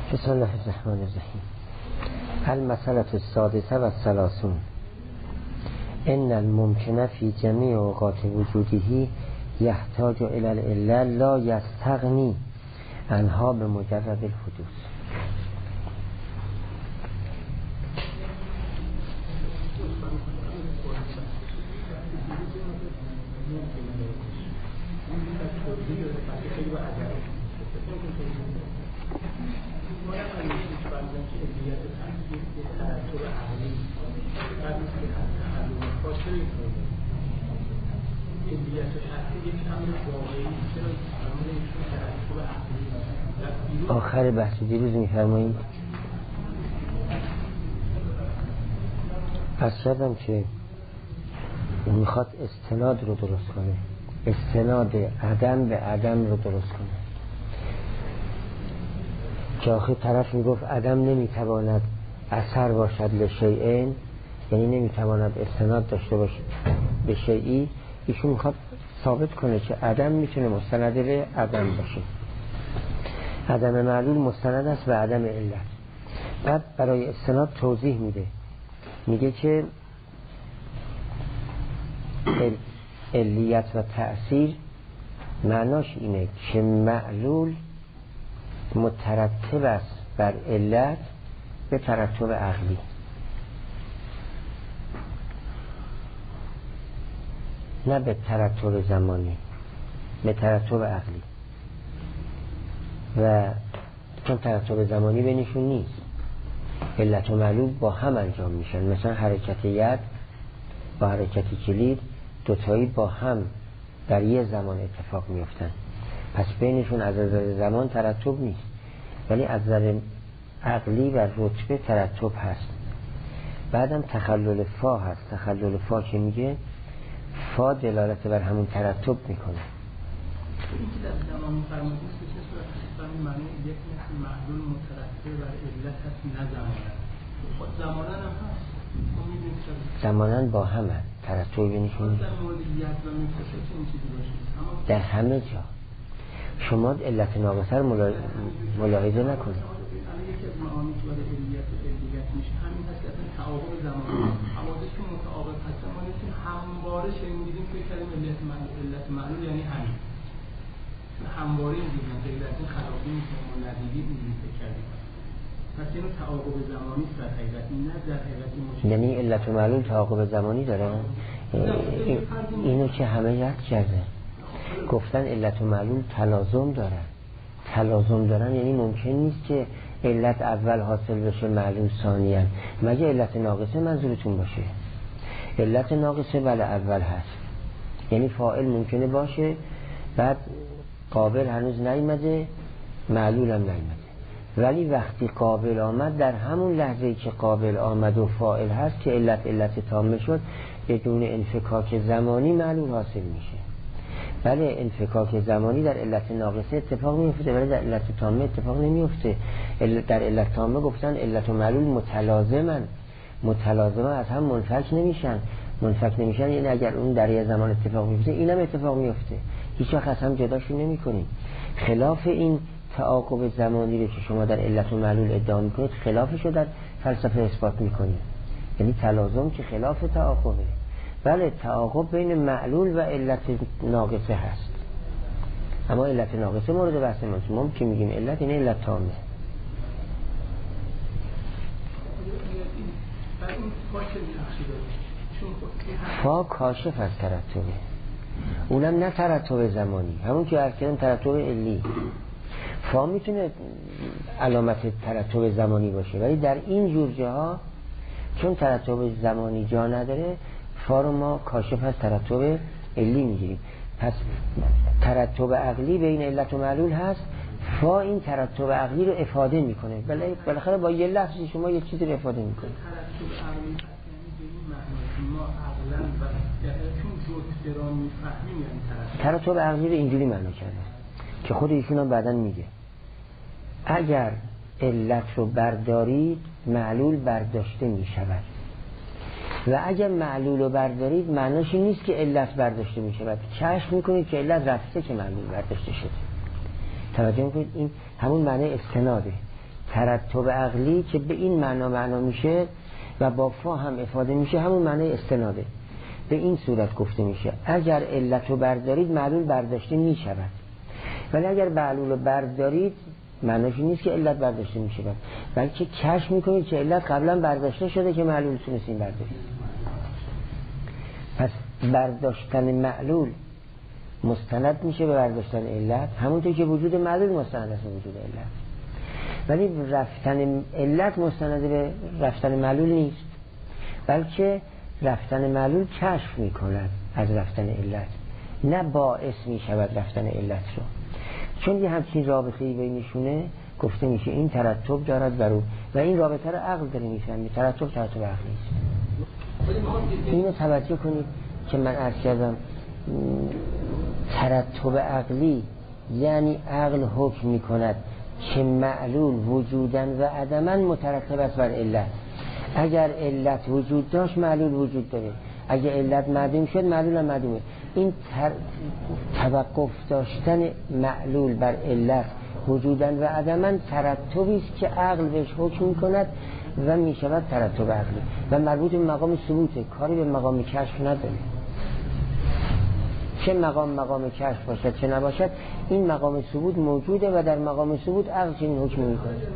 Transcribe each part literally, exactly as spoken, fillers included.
بسم الله الرحمن الرحیم. المسألة السادسة و الثلاثون. ان الممکن فی جمیع اوقات وجوده یحتاج الی العلة لا یستغنی عنها بمجرد الحدوث. آخر بحث دیروز می‌فرمایید پس شدم که میخواد استناد رو درست کنه، استناد عدم به عدم رو درست کنه. که آخر طرف میگفت عدم نمیتواند اثر باشد لشیئین، یعنی نمیتواند استناد داشته باشه به شیئی. ایشون میخواد ثابت کنه که عدم میتونه مستند به عدم باشه. عدم معلول مستند است به عدم علت. بعد برای استناد توضیح میده، میگه که علیت و تأثیر معناش اینه که معلول مترتب است بر علت به ترتب عقلی. نه به ترتب زمانی، به ترتب عقلی. و چون ترتب زمانی بینشون نیست، علت و معلول با هم انجام میشن. مثلا حرکت ید با حرکت کلید دوتایی با هم در یه زمان اتفاق میفتن، پس بینشون از نظر زمان ترتب نیست، ولی از نظر عقلی و رتبه ترتب هست. بعدم تخلل فا هست. تخلل فا که میگه فا دلالت بر همون ترتب میکنه. این که در زمان فرمودید به چه صورت هست؟ معنی یک مثل معلول مترتب بر علت هست، نه زمانن. خود زمانن هم هست، زمانن با هم هست، ترتب بینشون نیست. در مورد ید و متصل چه این چیزی باشید؟ در همه جا شما علت ناقصه رو ملاحظه نکنید. یکی از معانی که برای علیت و علیت میشه همین هست که اصلا تعاقب زمانی حوادث که متعاقب هستن. ما نیستیم همواره شنیدیم که کلمه علت معلول علت معلول یعنی همین همواره میگیم غیر از این خلافی میشه ما ندیدیم اینجوری فکر کردیم. پس اینو تعاقب زمانی است در حقیقت، نه در حقیقت این. یعنی علت و معلول تعاقب زمانی داره؟ اینو که همه یاد کرده گفتن علت و معلول تلازم دارن. تلازم دارن یعنی ممکن نیست که علت اول حاصل بشه معلول ثانیاً، مگه علت ناقصه منظورتون باشه؟ علت ناقصه بله اول هست، یعنی فاعل ممکنه باشه بعد قابل هنوز نیامده، معلول هم نیامده، ولی وقتی قابل آمد در همون لحظه‌ای که قابل آمد و فاعل هست که علت علت تامه شد، بدون انفکاک زمانی معلول حاصل میشه. بله انفکاک زمانی در علت ناقصه اتفاق میفته ولی در علت تامه اتفاق نمیفته. در علت تامه گفتن علت و معلول متلازمن، متلازمن از هم منفک نمیشن. منفک نمیشن یعنی اگر اون در یه زمان اتفاق میفته اینم اتفاق میفته، هیچ وقت از هم جداشون نمیکنیم. خلاف این تعاقب زمانی رو که شما در علت و معلول ادعا میکنید خلافش رو در فلسفه اثبات میکنید، یعنی تلازم که خلاف تعاقبه. بله تعاقب بین معلول و علت ناقصه هست، اما علت ناقصه مورد بحث ماست. ما که میگیم علت این علت تامه. فا کاشف از ترتبه، اونم نه ترتب زمانی، همون که ارکان ترتب علی. فا میتونه علامت ترتب زمانی باشه ولی در این جور جاها چون ترتب زمانی جا نداره، فا رو ما کاشف از ترتب علی میگیریم. پس ترتب عقلی بین علت و معلول هست، فا این ترتب عقلی رو افاده میکنه. بله بالاخره با یه لفظی شما یه چیزی رو افاده میکنه. ترتب عقلی یعنی به این معنی ما عقلا و چون جزء را میفهمیم، یعنی ترتب ترتب عقلی رو اینجوری معنی کرده که خود ایشون هم بعداً میگه اگر علت رو بردارید معلول برداشته میشود و اگر معلول رو بردارید معناش این نیست که علت برداشته میشود، کشف میکنید که علت رفته که معلول برداشته شده. توجه میکنید این همون معنی استناده. ترتب عقلی که به این معنا معنا میشه و با فا هم افاده میشه همون معنای استناده. به این صورت گفته میشه اگر علت رو بردارید معلول برداشته میشود، ولی اگر معلول رو بردارید معناش نیست که علت برداشته میشود، بلکه کشف میکنید که علت قبلا برداشته شده که معلول تونستین بردارید. پس برداشتن معلول مستند میشه به برداشتن علت، همونطور که وجود معلول مستند است به وجود علت. ولی رفتن علت مستند به رفتن معلول نیست، بلکه رفتن معلول کشف میکند از رفتن علت، نه باعث میشود رفتن علت رو. چون یه همچین رابطه‌ای بینشونه گفته میشه این ترتب دارد بر او و این رابطه رو عقل داره میفهمه. ترتب ترتب عقلی است. اینو توجه کنید که من عرض کردم ترتب عقلی یعنی عقل حکم میکند که معلول وجودن و عدمن مترتب است بر علت. اگر علت وجود داشت معلول وجود داره، اگر علت معدوم شد معلول هم معدومه. این تر... توقف داشتن معلول بر علت وجودن و عدمن ترتبی است که عقل بهش حکم میکند و میشود ترتب عقلی و مربوط به مقام ثبوته، کاری به مقام کشف نداره. چه مقام مقام کشف باشد چه نباشد این مقام ثبوت موجوده و در مقام ثبوت عقل چنین حکم میکنه. این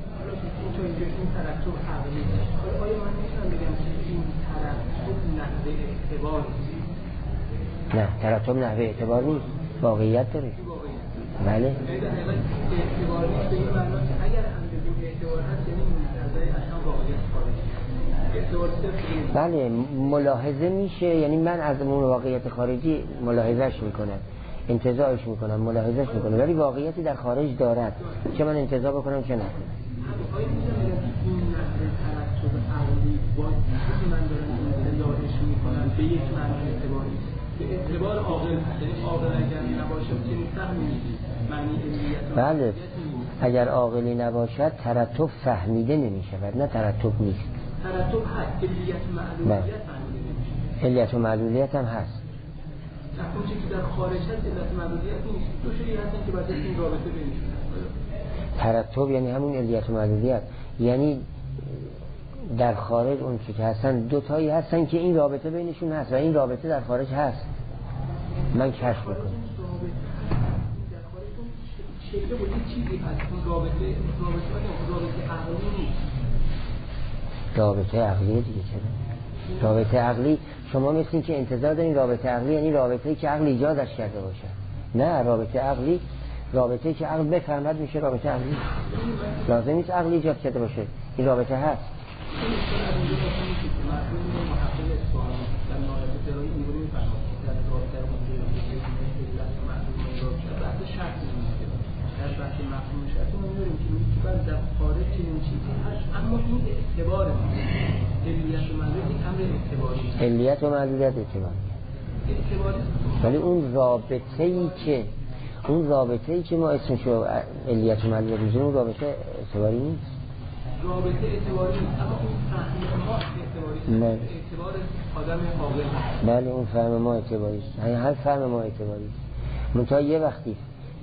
ترتب عقلی آیا من میتونم بگم که این ترتب نحوه اعتبار نیست؟ نه، ترتب نحوه اعتبار نیست، واقعیت داره. بله اعتبار نیست به این معنی که اگر هم بگیم اعتبار هست یعنی منتظر اصلا واقعیت خارجی. بله ملاحظه میشه، یعنی من از اون واقعیت خارجی ملاحظهش میکنم، انتزاعش میکنم، ملاحظهش میکنم، ولی واقعیتی در خارج دارد چه من انتزاع بکنم چه نکنم. آیا میتونم بگم این نحوه ترتب عقلی با چیزی من دارم انتزاعش میکنم به یک معنی اعتباری به اعتبار عاقل، یعنی عاقل اگر نباشه چنین فهمی معنی علیت. بله اگر عاقلی نباشد ترتب فهمیده نمیشود، نه ترتب نیست. ترتب هست، علیت معلولیت فهمیده نمیشه. علیت و معلولیت هم هست. اون چیزی که در خارج هست علت معلولیت نیست. دو شیء هستن که باید این رابطه بینشون هست. ترتب یعنی همون علیت و معلولیت، یعنی در خارج اون چیزی که هستن دو تایی هستن که این رابطه بینشون هست و این رابطه در خارج هست. من کشف میکنم. در خارج اون شکل بود چیزی هست، اون رابطه رابطه رابطه عقلی نیست. رابطه عقلی دیگه چرا؟ رابطه عقلی شما مثل که انتظار دارین رابطه عقلی یعنی رابطه‌ای که عقل ایجادش کرده باشه. نه، رابطه عقلی رابطه‌ای که عقل بفهمد میشه رابطه عقلی. لازم نیست عقل ایجاد کرده باشه، این رابطه هست. در خارج چنین چیزی هست اما این اعتباره علیت و معلولیت امر اعتباری علیت و معلولیت اعتباری ولی اون رابطه‌ای که اون رابطه‌ای که ما اسمشو علیت و معلولیت می‌ذاریم اون رابطه اعتباری نیست. رابطه اعتباری نیست اما اون فهم ما اعتباری است. اعتبار آدم عاقل. بله اون فهم ما اعتباری است. یعنی هر فهم ما اعتباری است. منتها یه وقتی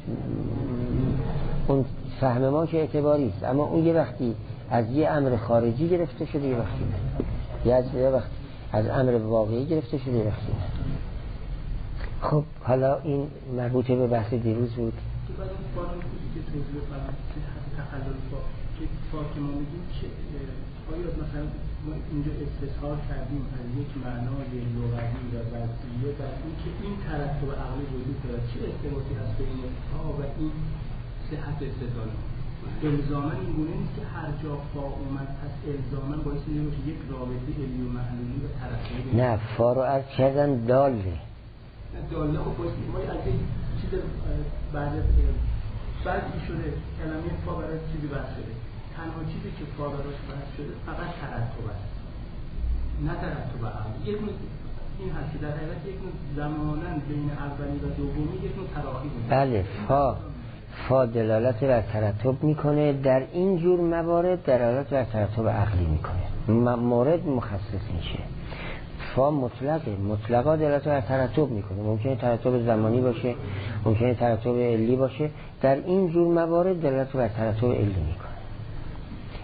اون فهم ما که اعتباری است اما اون یه وقتی از یه امر خارجی گرفته شده یه وقتی یا از یه وقتی از امر واقعی گرفته شده یه وقتی. خب حالا این مربوط به بحث دیروز بود. که بعد اون فارمی که توضیح فرمایید که تخلل فا که فا که ما میگیم که آیا مثلا ما اینجا استظهار کردیم از یک معنای لغوی و وضعیه بر این که این ترتب عقلی وجود دارد، چه ارتباطی هست بین فا و این صحت استدلال؟ الزاماً این گونه نیست که هر جا فا اومد پس الزاماً باعث نمیشه یک رابطه علی و معلولی و ترتبی. نه، فا رو عرض کردن داله. داله خب باعث ما از یک چیز بعد بعضی شده کلمه فا برای چیزی بحث شده، تنها چیزی که فا براش بحث شده فقط ترتب است، نه ترتب عقلی. یک نوع این هست که در حقیقت یک نوع زماناً بین اولی و دومی یک نوع تراخی بود. بله فا فا دلالت بر ترتب میکنه، در این جور موارد دلالت بر ترتب عقلی میکنه، مورد مخصص میشه. فا مطلقه، مطلقا دلالت بر ترتب میکنه، ممکنه ترتب زمانی باشه، ممکنه ترتب علی باشه، در این جور موارد دلالت بر ترتب علی میکنه.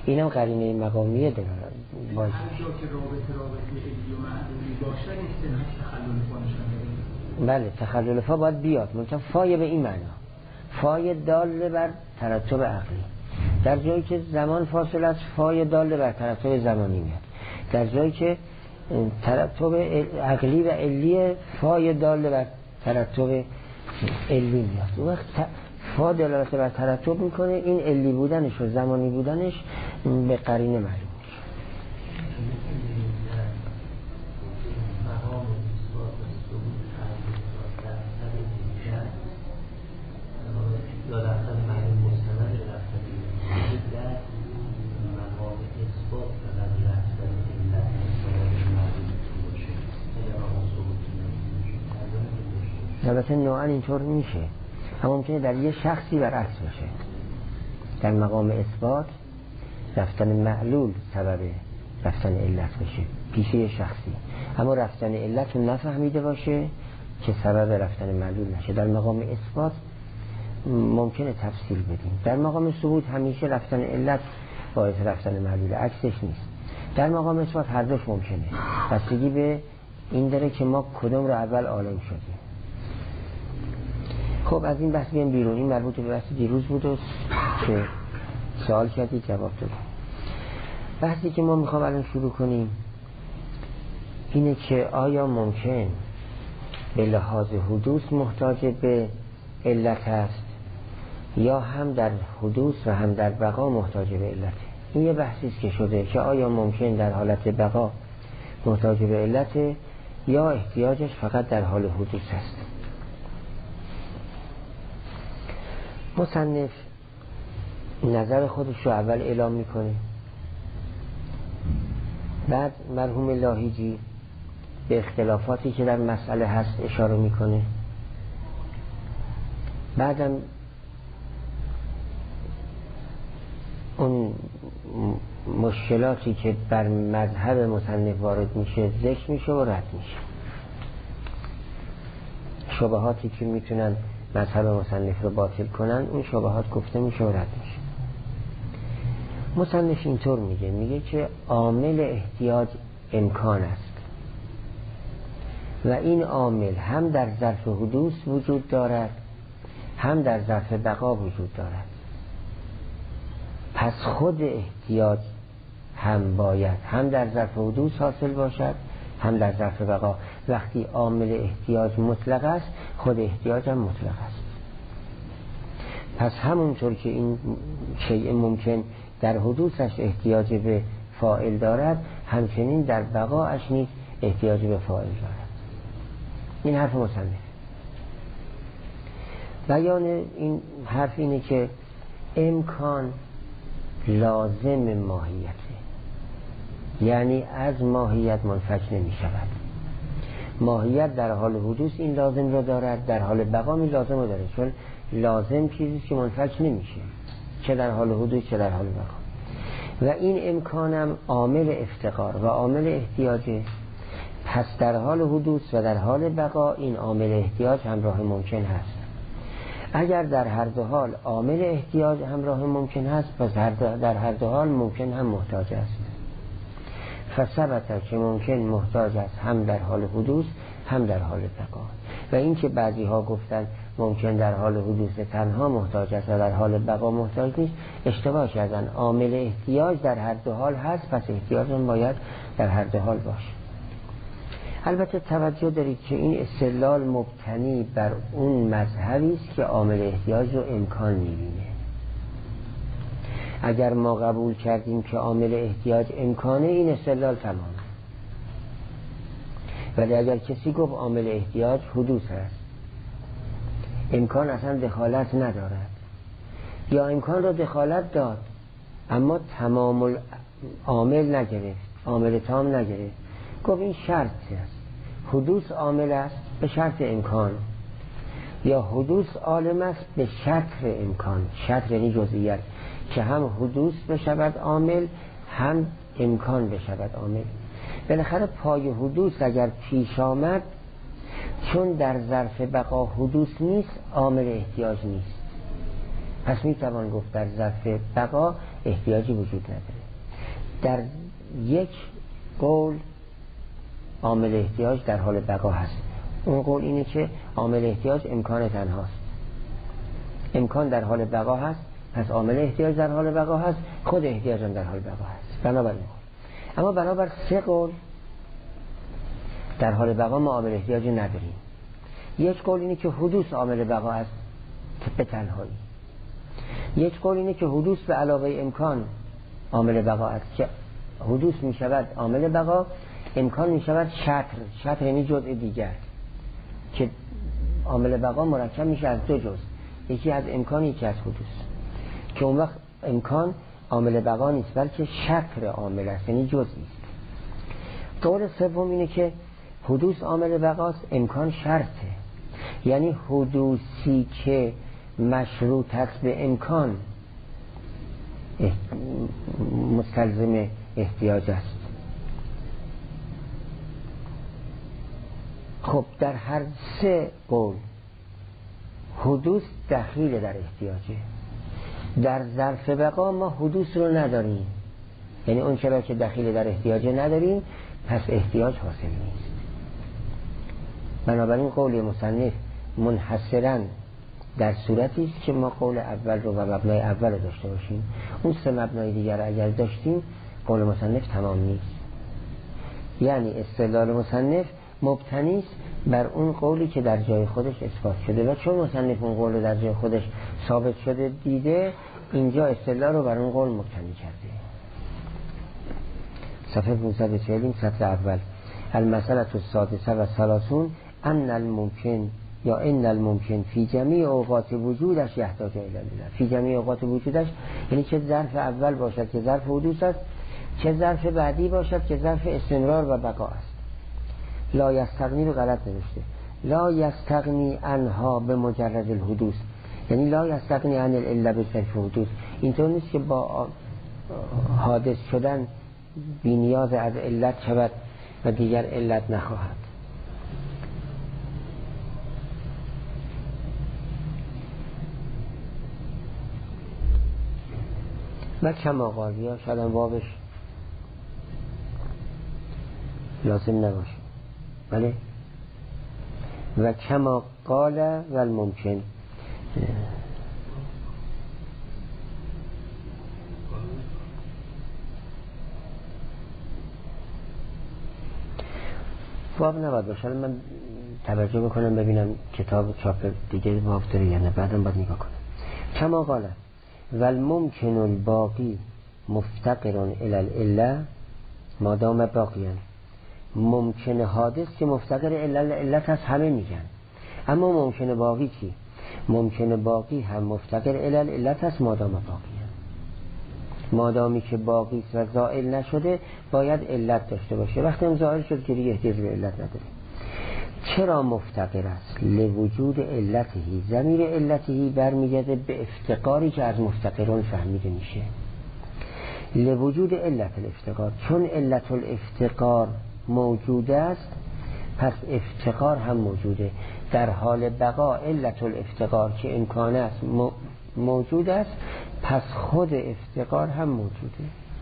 اینم قرینه مقامیه داره باشه. هر جا که رابطه رابطه علی و معلولی باشه این سه تخلل فا نشان بله تخلل فا باید بیاد، منتها فای به این معنا، فای دال بر ترتب عقلی. در جایی که زمان فاصله است فای دال بر ترتب زمانی میاد، در جایی که ترتب عقلی و علی فای دال بر ترتب علی میاد. اون وقت فا دلالت بر ترتب میکنه، این علی بودنش و زمانی بودنش به قرینه معلوم میشه. البته نوعا اینطور میشه، اما ممکنه در یه شخصی برعکس باشه. در مقام اثبات رفتن معلول سبب رفتن علت بشه پیش یه شخصی، اما رفتن علت رو نفهمیده باشه که سبب رفتن معلول نشه. در مقام اثبات ممکنه تفصیل بدیم. در مقام ثبوت همیشه رفتن علت باعث رفتن معلول، عکسش نیست. در مقام اثبات هر دوش ممکنه، بستگی به این داره که ما کدوم رو اول عالم شدیم. خب از این بحث بیان بیرون. این مربوط به بحث دیروز بود و که سوال کردید جواب دادم. بحثی که ما میخوام الان شروع کنیم اینه که آیا ممکن به لحاظ حدوث محتاج به علت است یا هم در حدوث و هم در بقا محتاج به علت. این یه بحثی است که شده که آیا ممکن در حالت بقا محتاج به علت یا احتیاجش فقط در حال حدوث است. مصنف نظر خودش رو اول اعلام میکنه، بعد مرحوم لاهیجی به اختلافاتی که در مسئله هست اشاره میکنه، بعدم اون مشکلاتی که بر مذهب مصنف وارد میشه ذکر میشه و رد میشه، شبهاتی که میتونن مذهب مصنف رو باطل کنن اون شبهات گفته میشه و رد میشه. مصنف اینطور میگه، میگه که عامل احتیاج امکان است و این عامل هم در ظرف حدوث وجود دارد هم در ظرف بقا وجود دارد. پس خود احتیاج هم باید هم در ظرف حدوث حاصل باشد هم در ظرف بقا. وقتی عامل احتیاج مطلق است خود احتیاج هم مطلق است. پس همونطور که این شیء ممکن در حدوثش احتیاج به فاعل دارد همچنین در بقاش نیز احتیاج به فاعل دارد. این حرف مصنف. بیان این حرف اینه که امکان لازم ماهیته، یعنی از ماهیت منفک نمی شود. ماهیت در حال حدوث این لازم را دارد، در حال بقا این لازم را دارد، چون لازم چیزی که منفک نمیشه چه در حال حدوث چه در حال بقا. و این امکانم عامل افتقار و عامل احتیاجه. پس در حال حدوث و در حال بقا این عامل احتیاج همراه ممکن هست. اگر در هر دو حال عامل احتیاج همراه ممکن هست پس در هر دو حال ممکن هم محتاج است. فثبت که ممکن محتاج است هم در حال حدوث هم در حال بقا. و این که بعضی ها گفتن ممکن در حال حدوث تنها محتاج است و در حال بقا محتاج نیست، اشتباه کردن. عامل احتیاج در هر دو حال هست، پس احتیاج هم باید در هر دو حال باشه. البته توجه دارید که این استدلال مبتنی بر اون مذهبی است که عامل احتیاج رو امکان می‌بینه. اگر ما قبول کردیم که عامل احتیاج امکانه این استدلال تمامه. ولی اگر کسی گفت عامل احتیاج حدوث است، امکان اصلا دخالت ندارد، یا امکان را دخالت داد اما تمام عامل نگرفت، عامل تام نگرفت، گفت این شرطی است، حدوث عامل است به شرط امکان، یا حدوث عالم است به شطر امکان. شطر یعنی جزئیت، که هم حدوث بشود عامل هم امکان بشود عامل. بالاخره پای حدوث اگر پیش آمد چون در ظرف بقا حدوث نیست عامل احتیاج نیست، پس میتوان گفت در ظرف بقا احتیاجی وجود نداره. در یک قول عامل احتیاج در حال بقا هست. اون قول اینه که عامل احتیاج امکان تنهاست، امکان در حال بقا هست، پس عامل احتیاج در حال بقا هست، خود احتیاج هم در حال بقا هست. بنابراین اما بنابر سه قول در حال بقا ما عامل احتیاج نداریم. یک قول اینه که حدوث عامل بقا است به تنهایی، یک قول اینه که حدوث به علاوه امکان عامل بقا است که حدوث می شود عامل بقا، امکان می شود شطر، شطر یعنی جزء دیگر که عامل بقا مرکب میشه از دو جزء، یکی از امکان یکی از حدوث، که اون وقت امکان عامل بقا نیست بلکه شطر عامل است، یعنی جزئی است. قول سوم اینه که حدوث عامل بقاست، امکان شرطه، یعنی حدوثی که مشروط است به امکان مستلزم احتیاج است. خب در هر سه قول حدوث دخیل در احتیاجه. در ظرف بقا ما حدوث رو نداریم، یعنی اون چرا که دخیل در احتیاجه نداریم پس احتیاج حاصل نیست. بنابراین قول مصنف منحصراً در صورتی است که ما قول اول رو و مبنای اول رو داشته باشیم، اون سه مبنای دیگر اگر داشتیم قول مصنف تمام نیست. یعنی استدلال مصنف مبتنی است بر اون قولی که در جای خودش اثبات شده و چون مصنف اون قول رو در جای خودش ثابت شده دیده، اینجا استدلال رو بر اون قول مبتنی کرده. صفحه پانصد و چهل سطر اول. المسئله السادسه و ثلاثون ان الممکن یا ان الممکن فی جمیع اوقات وجودش یحتاج الی الله. فی جمیع اوقات وجودش یعنی چه ظرف اول باشد که ظرف حدوث است، چه ظرف بعدی باشد که ظرف استمرار و بقا است. لا یستغنی رو غلط نوشته، لا یستغنی عنها به مجرد الحدوث، یعنی لا یستغنی عن الا به صرف حدوث. اینطور نیست که با حادث شدن بی نیاز از علت شود و دیگر علت نخواهد. و کما قال، یا شاید هم وابش لازم نباشه، بله. و کما قال و الممکن، باب نباید باشه. من توجه بکنم ببینم کتاب چاپ دیگه باب داره یا نه، بعدم باید نگاه کنم. کما قال و الممکن الباقی مفتقر الی العله ما دام باقیان. ممکن حادث که مفتقر الی علت هست همه میگن، اما ممکن باقی چی؟ ممکن باقی هم مفتقر الی علت هست ما دام باقیان. مادامی که باقی و زائل نشده باید علت داشته باشه، وقتی هم زائل شد که دیگه احتیاج به علت نداره. چرا مفتقر است؟ لوجود علتهی، ضمیر علتهی برمیگرده به افتقاری که از مفتقرون فهمیده میشه. لوجود علت الافتقار، چون علت الافتقار موجود است پس افتقار هم موجوده. در حال بقا علت الافتقار که امکان است موجود است، پس خود افتقار هم موجوده.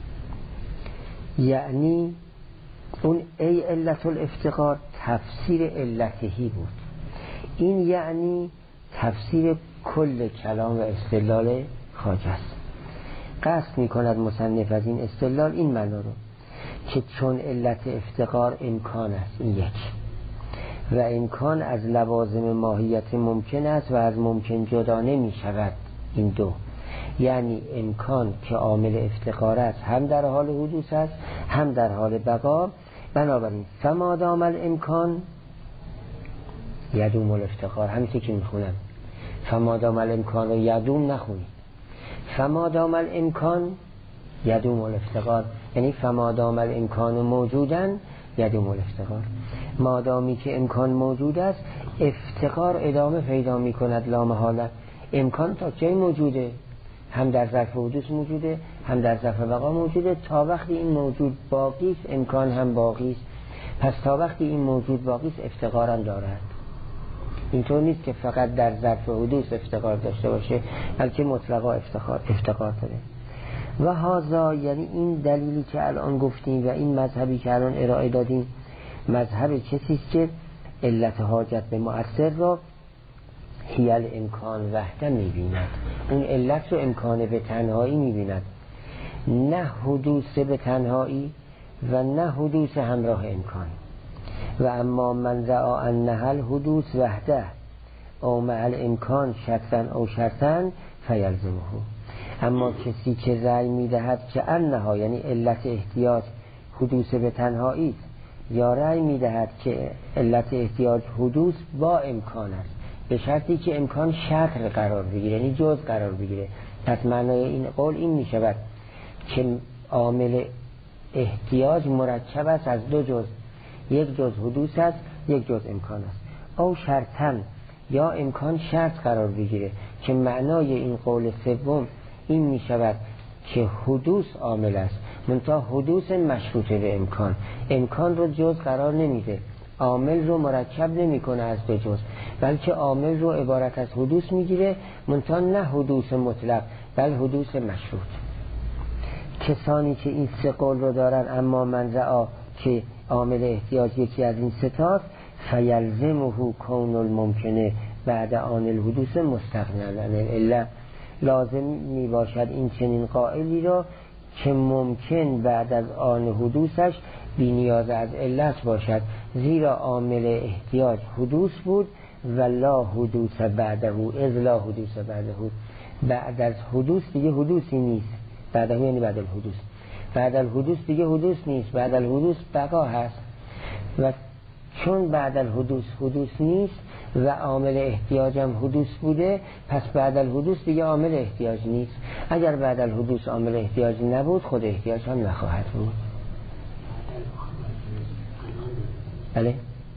یعنی اون ای علت الافتقار تفسیر علتهی بود. این یعنی تفسیر کل کلام و استدلال خواجه است. قصد می کند مصنف از این استدلال این معنا رو که چون علت افتقار امکان است، این یک، و امکان از لوازم ماهیت ممکن است و از ممکن جدا نمی شود، این دو. یعنی امکان که عامل افتقار است هم در حال حدوث است هم در حال بقا. بنابراین فما دام الامکان یدوم الافتقار، همینطور که میخونم فما دام الامکان و یدوم نخونید، فما دام الامکان یدوم الافتقار، یعنی فما دام الامکان موجودن یدوم الافتقار. مادامی که امکان موجود است افتقار ادامه پیدا میکند لا محاله. امکان تا جای موجوده، هم در ظرف حدوث موجوده هم در ظرف بقا موجوده. تا وقتی این موجود باقی است امکان هم باقی است، پس تا وقتی این موجود باقی است افتقار هم دارد. اینطور نیست که فقط در ظرف حدوث افتقار داشته باشه، بلکه مطلقا افتقار افتقار داره. و هذا یعنی این دلیلی که الان گفتیم و این مذهبی که الان ارائه دادیم مذهب کسی است که علت حاجت به مؤثر را هیل امکان وحده میبیند. اون علت رو امکان به تنهایی میبیند، نه حدوث به تنهایی و نه حدوث همراه امکان. و اما من رعا انها الحدوث وحده او مع الامکان شرطا او شرطا فیلزمه. اما کسی که رأی میدهد که انها یعنی علت احتیاج حدوث به تنهایی یا رأی میدهد که علت احتیاج حدوث با امکان است به شرطی که امکان شطر قرار بگیره یعنی جز قرار بگیره، پس معنای این قول این میشود که عامل احتیاج مرکب است از دو جز، یک جز حدوث است یک جز امکان است. او شرطاً یا امکان شرط قرار بگیره که معنای این قول سوم این می شود که حدوث عامل است منتها حدوث مشروطه به امکان، امکان رو جز قرار نمیده، عامل رو مرکب نمی کنه از دو جز، بلکه عامل رو عبارت از حدوث میگیره منتها نه حدوث مطلق بل حدوث مشروط. کسانی که این سه قول رو دارن اما من رعا که عامل احتیاج یکی از این ستاست فیلزمه کون الممکنه بعد آن الحدوث مستغنن عن العله، لازم می باشد این چنین قائلی را که ممکن بعد از آن حدوثش بی نیاز از علت باشد، زیرا عامل احتیاج حدوث بود و لا حدوث بعده اذ لا حدوث بعده، بعد از حدوث دیگه حدوثی نیست، بعده یعنی بعد الحدوث، بعد الحدوث دیگه حدوث نیست، بعد الحدوث بقا هست و چون بعد الحدوث حدوث نیست و عامل احتیاجم حدوث بوده پس بعد الحدوث دیگه عامل احتیاج نیست. اگر بعد الحدوث عامل احتیاج نبود خود احتیاج هم نخواهد بود. بله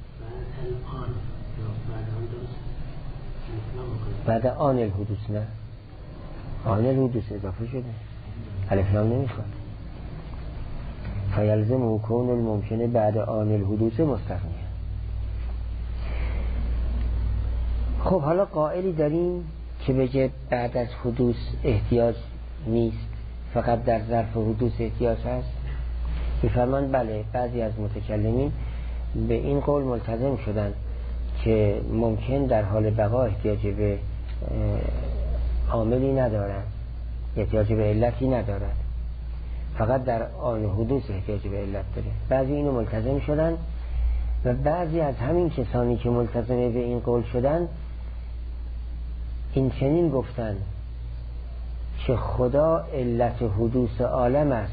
بعد آن الحدوث نه آن الحدوث اضافه شده الف لام نمیخواد. فیلزم کون الممکنه بعد آن الحدوث مستغنیه. خب حالا قائلی داریم که بگه بعد از حدوث احتیاج نیست فقط در ظرف حدوث احتیاج هست. میفرمان بله بعضی از متکلمین به این قول ملتزم شدن که ممکن در حال بقا احتیاج به عاملی ندارد، احتیاج به علتی ندارد، فقط در آن حدوث احتیاج به علت داره. بعضی اینو ملتزم شدن و بعضی از همین کسانی که ملتزم به این قول شدن این چنین گفتن که خدا علت حدوث عالم است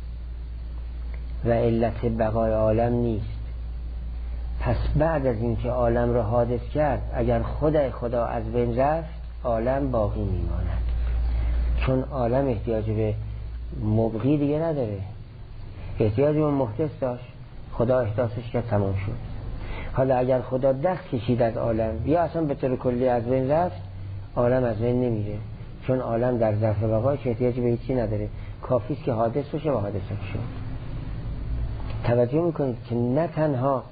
و علت بقای عالم نیست، پس بعد از اینکه عالم را حادث کرد اگر خدای خدا از بین رفت عالم باقی میماند، چون عالم احتیاج به مبقی دیگه نداره، احتیاج به محدث داشت، خدا احداثش که تمام شد. حالا اگر خدا دست کشید از عالم یا اصلا به طور کلی از بین رفت عالم از بین نمیره، چون عالم در ظرف بقایش احتیاج به هیچی نداره، کافیست که حادث بشه و حادث بشه. توجه میکنید که نه تنها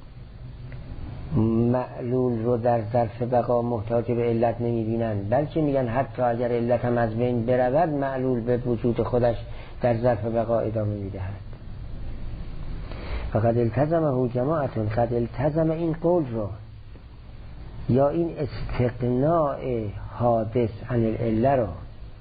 معلول رو در ظرف بقا محتاج به علت نمیبینن بلکه میگن حتی اگر علت هم از بین برود معلول به وجود خودش در ظرف بقا ادامه میدهد. فقد التزمه جماعتون، قد التزم این قول رو یا این استقناع حادث عن العله رو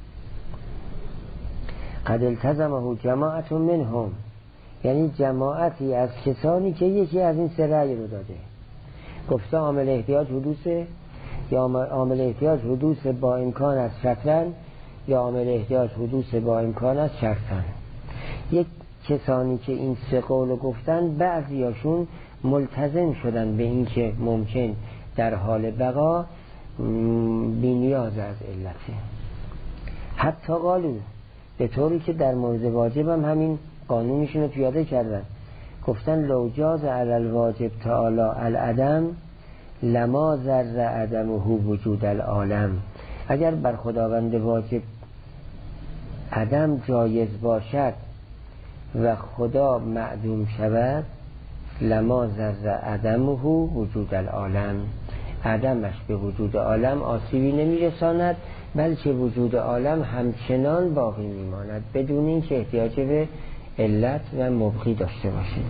قد التزمه جماعتون منهم، یعنی جماعتی از کسانی که یکی از این سه رأی رو داده. گفته عامل احتیاج حدوثه یا عامل احتیاج حدوث با امکان از شرطاً یا عامل احتیاج حدوث با امکان از شرطاً. یک کسانی که این سه قول گفتن بعضیاشون ملتزم شدن به این که ممکن در حال بقا بی نیاز از علته، حتی قالو به طوری که در مورد واجب هم همین قانونشون رو پیاده کردن، گفتن لو جاز علی الواجب تعالی العدم لما ذر عدمه وجود العالم، اگر بر خداوند واجب عدم جایز باشد و خدا معدوم شود لما ذر عدمه وجود العالم، عدمش به وجود عالم آسیبی نمیرساند بلکه وجود عالم همچنان باقی میماند بدون اینکه احتیاج به علت و مبقی داشته باشه.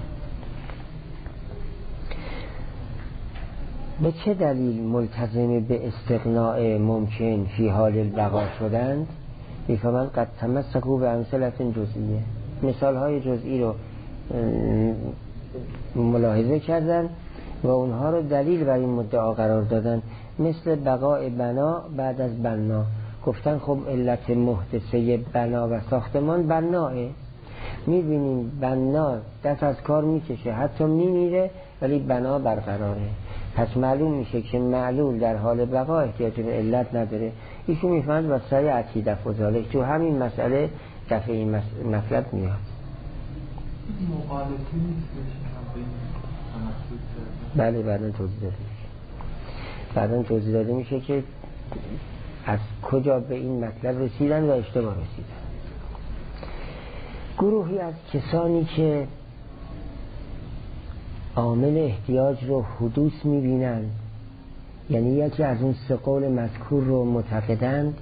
به چه دلیل ملتزم به استغناء ممکن فی حال البقا شدند؟ میفهمند قد تمسکوا به امثلة جزئیه، مثال های جزئی رو ملاحظه کردن و اونها رو دلیل بر این مدعا قرار دادن، مثل بقاء بنا بعد از بنا. گفتن خب علت محدثه بنا و ساختمان بناه، میبینیم بنا دست از کار میکشه حتی میمیره ولی بنا برقراره، پس معلوم میشه که معلول در حال بقا احتیاج به علت نداره. ایشون میفهمد وسای عقیده فضاله تو همین مسئله دفعه این مطلب میاد. مقالطی نیست بله بعدا توضیح داده میشه بعدا توضیح داده میشه که از کجا به این مطلب رسیدن و اشتباه رسیدن. گروهی از کسانی که عامل احتیاج رو حدوث میبینن، یعنی یکی از اون سه قول مذکور رو معتقدند،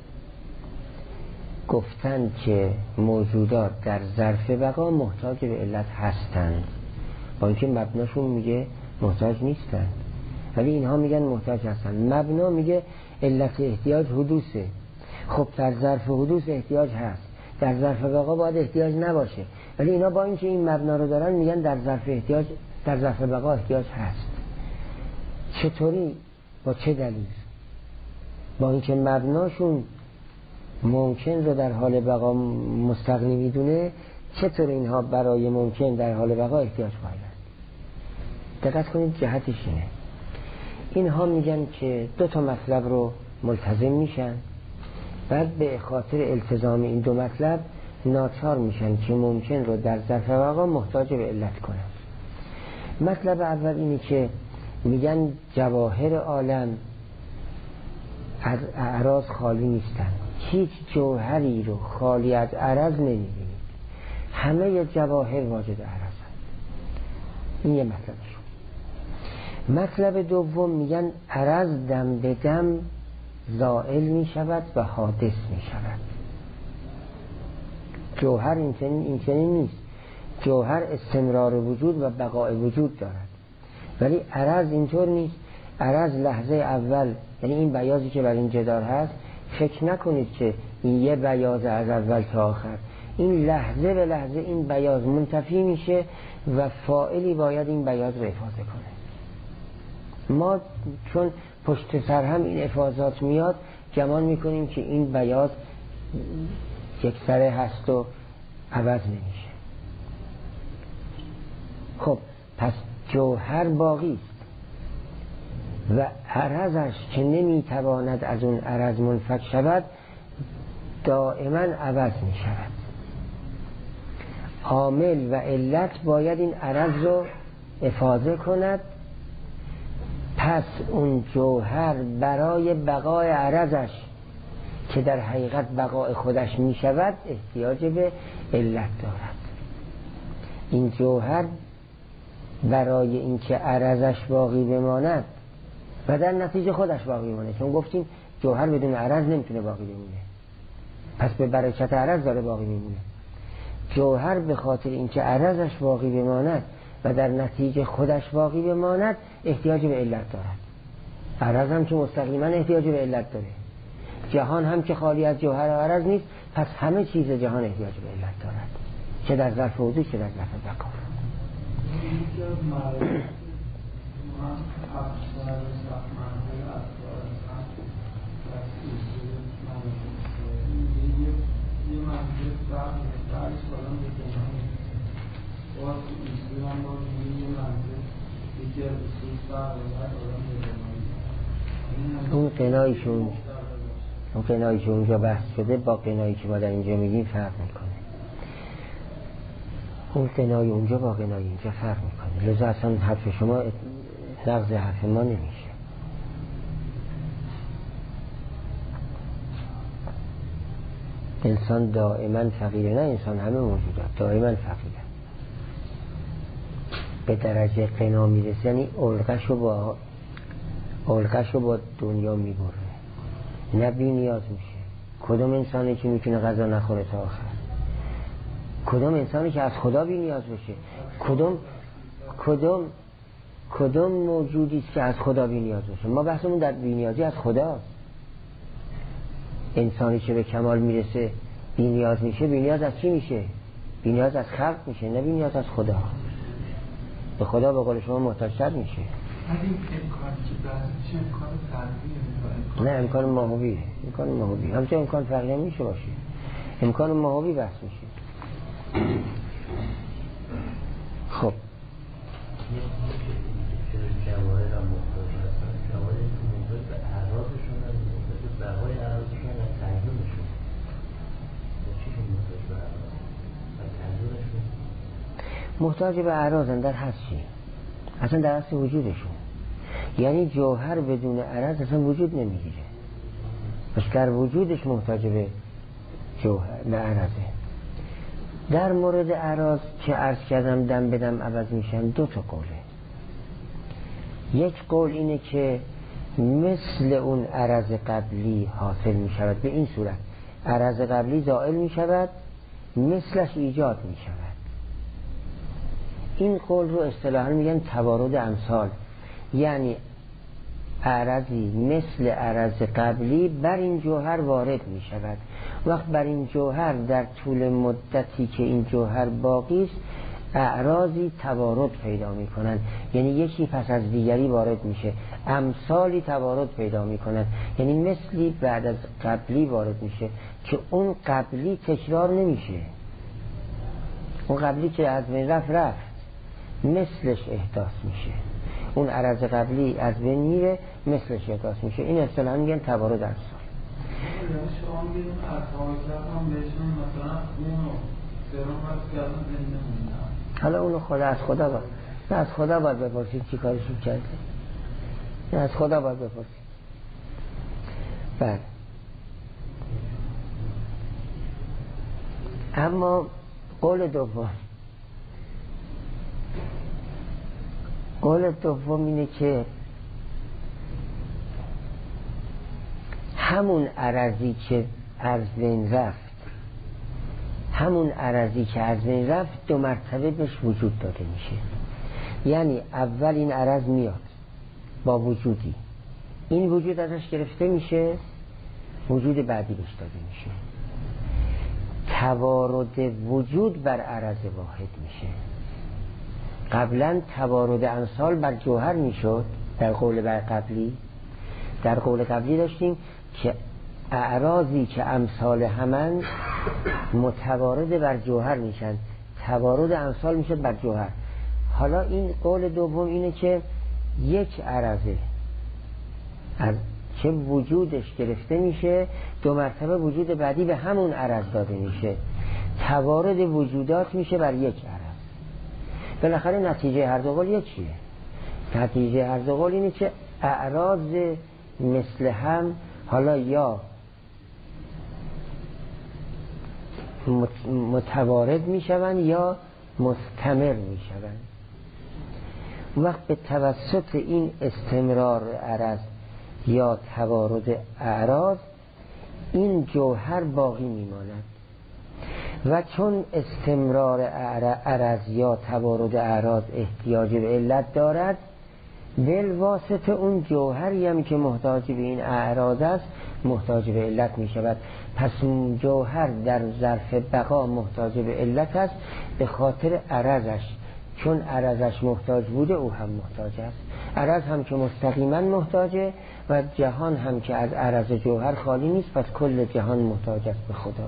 گفتند که موجودات در ظرف بقا محتاج به علت هستند، با اینکه مبناشون میگه محتاج نیستند ولی اینها میگن محتاج هستند. مبنا میگه علت احتیاج حدوثه، خب در ظرف حدوث احتیاج هست، در ظرف بقا باید احتیاج نباشه، ولی اینا با اینکه این مبنا رو دارن میگن در ظرف احتیاج در ظرف بقا احتیاج هست. چطوری؟ با چه دلیل؟ با اینکه مبناشون ممکن رو در حال بقا مستغنی میدونه، چطور اینها برای ممکن در حال بقا احتیاج خواهد؟ دقت کنید جهتش اینه. اینها میگن که دو تا مطلب رو ملتزم میشن، بعد به خاطر التزام این دو مطلب ناچار میشن که ممکن رو در ظرف بقا محتاج به علت کنن. مطلب اول اینه که میگن جواهر عالم از اعراض خالی نیستن، هیچ جوهری رو خالی از عرض نمیبینید، همه جواهر واجد عرض هست. این یه مطلبشون. مطلب دوم میگن عرض دم به دم زائل میشود و حادث میشود. جوهر این چنین این چنین نیست، جوهر استمرار وجود و بقای وجود دارد، ولی عرض اینطور نیست. عرض لحظه اول، یعنی این بیاضی که بر این جدار هست، فکر نکنید که این یه بیاض از اول تا آخر، این لحظه به لحظه این بیاض منتفی میشه و فاعلی باید این بیاض رو افاضه کنه. ما چون پشت سر هم این افاضات میاد گمان میکنیم که این بیاض یک سره هست و عوض نمیشه. خب پس جوهر باقی است و عرضش که نمیتواند از اون عرض منفک شود دائما عوض میشود. عامل و علت باید این عرض رو افاضه کند، پس اون جوهر برای بقای عرضش که در حقیقت بقای خودش می شود احتیاج به علت دارد. این جوهر برای اینکه عرضش باقی بماند و در نتیجه خودش باقی بماند، چون گفتیم جوهر بدون عرض نمیتونه باقی بمونه، پس به برکت عرض داره باقی میمونه. جوهر به خاطر اینکه عرضش باقی بماند و در نتیجه خودش باقی بماند احتیاج به علت دارد. عرض هم که مستقیما احتیاج به علت داره، جهان هم که خالی از جوهر و عرض نیست، پس همه چیز جهان احتیاج به علت دارد، چه در ظرف وجود چه در ظرف بقا. اون قنایشون اون قنایی که اونجا بحث شده با قنایی که ما در اینجا میگیم فرق میکنه. اون قنایی اونجا با قنایی اینجا فرق میکنه، لذا اصلا حرف شما نقض حرف ما نمیشه. انسان دائما فقیره، نه انسان همه موجودات دائما فقیره. به درجه قنا میرسه یعنی علقشو با علقشو با دنیا میبره، نه بی نیاز میشه. کدوم انسانی که میتونه غذا نخوره تا آخر؟ کدوم انسانی که از خدا بی نیاز باشه؟ کدوم کدوم کدوم موجودی است که از خدا بی نیاز باشه؟ ما بحثمون در بی نیازی از خدا. انسانی که به کمال میرسه بی نیاز میشه، بی نیاز از چی میشه؟ بی نیاز از خلق میشه، نه بی نیاز از خدا. به خدا به قول شما محتاج‌تر میشه. این امکان که بعد میشه امکان فرقیه، نه امکان ماهویه، امکان ماهوی. همچنین امکان فرقی میشه باشه، امکان ماهوی بحث میشه. خب جواهر هم محتاج هستن، جواهر که محتاج به اعراضشون هم محتاج به بقای اعراضشون و تغییرشون. چی که محتاج به اعراض و تغییرشون؟ محتاج به اعراضن در هست چی؟ اصلا در اصل وجودشون. یعنی جوهر بدون اعراض اصلا وجود نمیگیره، پس در وجودش محتاج به جوهر به اعراضه. در مورد اعراض که عرض کردم دم بدم عوض میشن، دو تا قوله. یک قول اینه که مثل اون عرض قبلی حاصل می شود، به این صورت عرض قبلی زائل می شود، مثلش ایجاد می شود. این قول رو اصطلاحاً میگن توارد امثال، یعنی عرضی مثل عرض قبلی بر این جوهر وارد می شود. وقت بر این جوهر در طول مدتی که این جوهر باقی است اعراضی توارد پیدا می کنند، یعنی یکی پس از دیگری وارد میشه، امثالی توارد پیدا می کنند، یعنی مثلی بعد از قبلی وارد میشه که اون قبلی تکرار نمیشه. اون قبلی که از بین رفت رفت مثلش احداث میشه، اون عرض قبلی از بین میره مثلش احداث میشه. این اصطلاحاً میگن توارد امثال. شما میگید ارتباط کردن بهشون مثلا اونو درون هست کردن زنده موندن. حالا اونو خدا از خدا باید نه از خدا باید بپرسید چی کارشون کرده، نه از خدا باید بپرسید. بله. اما قول دوم قول دوم اینه که همون عرضی که از بین رفت همون عرضی که از بین رفت دو مرتبه بهش وجود داده میشه. یعنی اول این عرض میاد با وجودی، این وجود ازش گرفته میشه، وجود بعدی بهش داده میشه. توارد وجود بر عرض واحد میشه. قبلا توارد امثال بر جوهر میشد در قول بر قبلی. در قول قبلی داشتیم که اعراضی که امثال همن متوارد بر جوهر میشن، توارد امثال میشه بر جوهر. حالا این قول دوم اینه که یک عرضه از که وجودش گرفته میشه دو مرتبه وجود بعدی به همون عرض داده میشه، توارد وجودات میشه بر یک عرض. بالاخره نتیجه هر دو قول یکیه. نتیجه هر دو قول اینه که اعراض مثل هم حالا یا متوارد میشوند یا مستمر میشوند. وقت به توسط این استمرار عرض یا توارد اعراض این جوهر باقی میماند و چون استمرار عرض یا توارد اعراض احتیاج به علت دارد، بالواسطه اون جوهری هم که محتاج به این اعراض است محتاج به علت می شود. پس اون جوهر در ظرف بقا محتاج به علت است به خاطر عرضش، چون عرضش محتاج بوده او هم محتاج است. عرض هم که مستقیما محتاجه و جهان هم که از عرض جوهر خالی نیست، پس کل جهان محتاج است به خدا.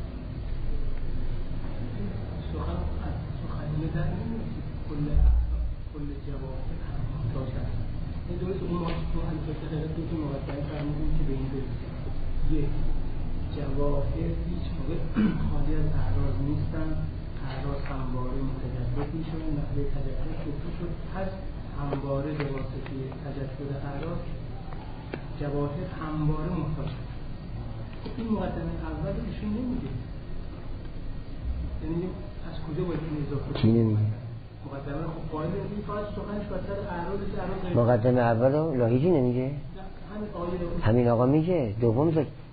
درست اون تو هم که خیلی تو مقدمه فرمودیم که به این برسیم یک جواهر هیچ موقع خالی از اعراض نیستن، اعراض همواره متجدد میشون، نحوه تجدد شکل شد، پس همواره به واسطه تجدد اعراض جواهر همواره محتاج شد. این مقدمه اول ایشون نمیگه، یعنی از کجا باید این اضافه چی نمیگه؟ مقدمه خب قائل این فقط سخنش واسه اعراض اعراض مقدمه اولو لاهیجی نمیگه؟ همین آقا میگه. دوم ز...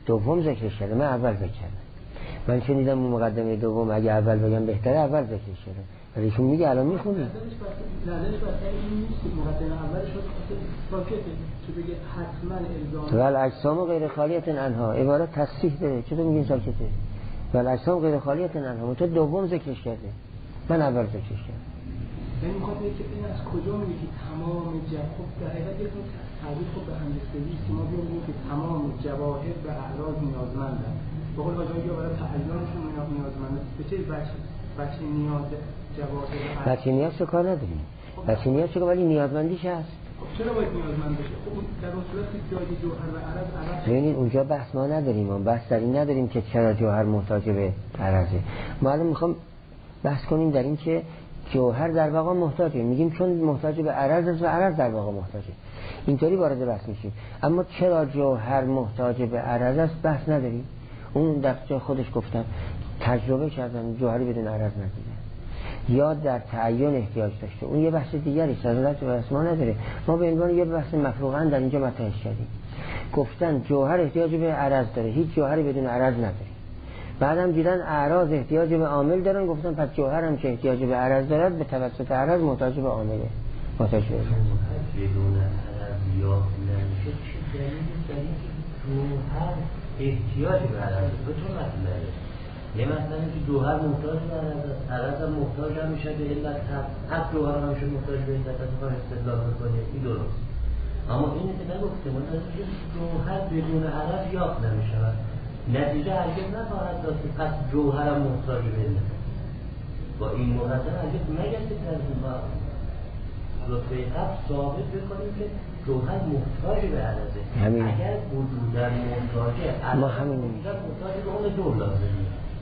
دوم ذکرش کرده، من اول ذکر کردم. من شنیدم اون مقدمه دوم اگه اول بگم بهتره، اول ذکرش کرده، ولی ایشون میگه الان میخونی نظرش بسته این نیست که مقدمه اولش رو ساکته که بگه حتما الزام ول اجسام غیر خالیت عنها، عبارت تصریح داره، چطور میگین ساکته؟ ول اجسام غیر خالیت عنها، تو دوم ذکرش کرده، من اول ذکرش کردم. یعنی میخواد بگه که این از کجا میگه که تمام جواهر، خب در حقیقت یک تعریف خب به هندسه‌ای ما میگیم که تمام جواهر به اعراض نیازمندن. به قول واژه یا برای تعیینشون نیازمنده. به چه بچه بچه نیاز جواهر بچه نیاز چه کار نداریم، بچه نیاز چه کار، ولی نیازمندیش هست. خب چرا باید نیازمند بشه؟ خب در اون صورت که جای جوهر و عرض عرض ببینید اونجا بحث ما نداریم، ما بحث در این نداریم که چرا جوهر محتاج به عرضه. ما الان میخوام بحث کنیم در این که جوهر در واقع محتاجه، میگیم چون محتاج به عرض است و عرض در واقع محتاجه، اینطوری وارد بحث میشیم. اما چرا جوهر محتاج به عرض است بحث نداریم. اون در جای خودش گفتم تجربه کردن جوهری بدون عرض ندیدن یا در تعین احتیاج داشته، اون یه بحث دیگری است، ربطی به ما نداره. ما به عنوان یه بحث مفروغاً در اینجا مطرحش کردیم، گفتن جوهر احتیاج به عرض داره، هیچ جوهری بدون عرض نداره. بعدم دیدن اعراض احتیاج به عامل دارن، گفتن پس جوهر هم که احتیاج به عرض دارد به توسط عرض محتاج به عامله، محتاج به بدون عرض یا نمیشه. چه دلیلی داره که جوهر احتیاج به عرض به چه مطلبه؟ یه مثلا که جوهر محتاج به عرض است، عرض هم محتاج هم میشه به علت هست، هر جوهر هم میشه محتاج به علت هست، میخوام استدلال بکنیم این درست. اما اینه که نگفته ما داریم که جوهر بدون عرض یافت نمیشود، نتیجه هرگز نخواهد داد که پس جوهر هم محتاج به علت. با این مقدمه هرگز نگفتید در این با لطفه قبل ثابت بکنیم که جوهر محتاج به عرضه. اگر وجودن محتاجه عرض محتاج به اون دور لازمه.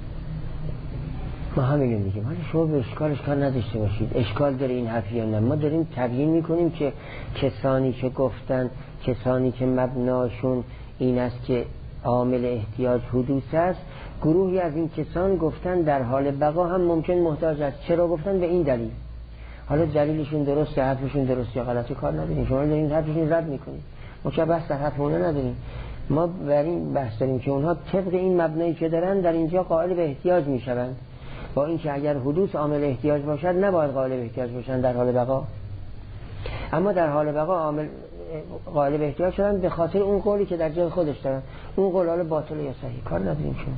ما همینو میگیم. حالا شما به اشکالش کار نداشته باشید، اشکال داره این حرف یا نه. ما داریم تبیین میکنیم که کسانی که گفتن، کسانی که مبناشون این است که عامل احتیاج حدوث است، گروهی از این کسان گفتن در حال بقا هم ممکن محتاج است. چرا گفتن؟ به این دلیل. حالا دلیلشون درست یا حرفشون درست یا غلطی کار نداریم، شما دارین حرفشون رد میکنید، ما که بحث در حرف اونها نداریم. ما بر این بحث داریم که اونها طبق این مبنایی که دارن در اینجا قائل به احتیاج میشوند، با اینکه اگر حدوث عامل احتیاج باشد نباید قائل به احتیاج باشن در حال بقا، اما در حال بقا عامل قائل به احتیاج شدن به خاطر اون قولی که در جای خودش دارن. اون قول حالا باطل یا صحیح کار نداریم شما.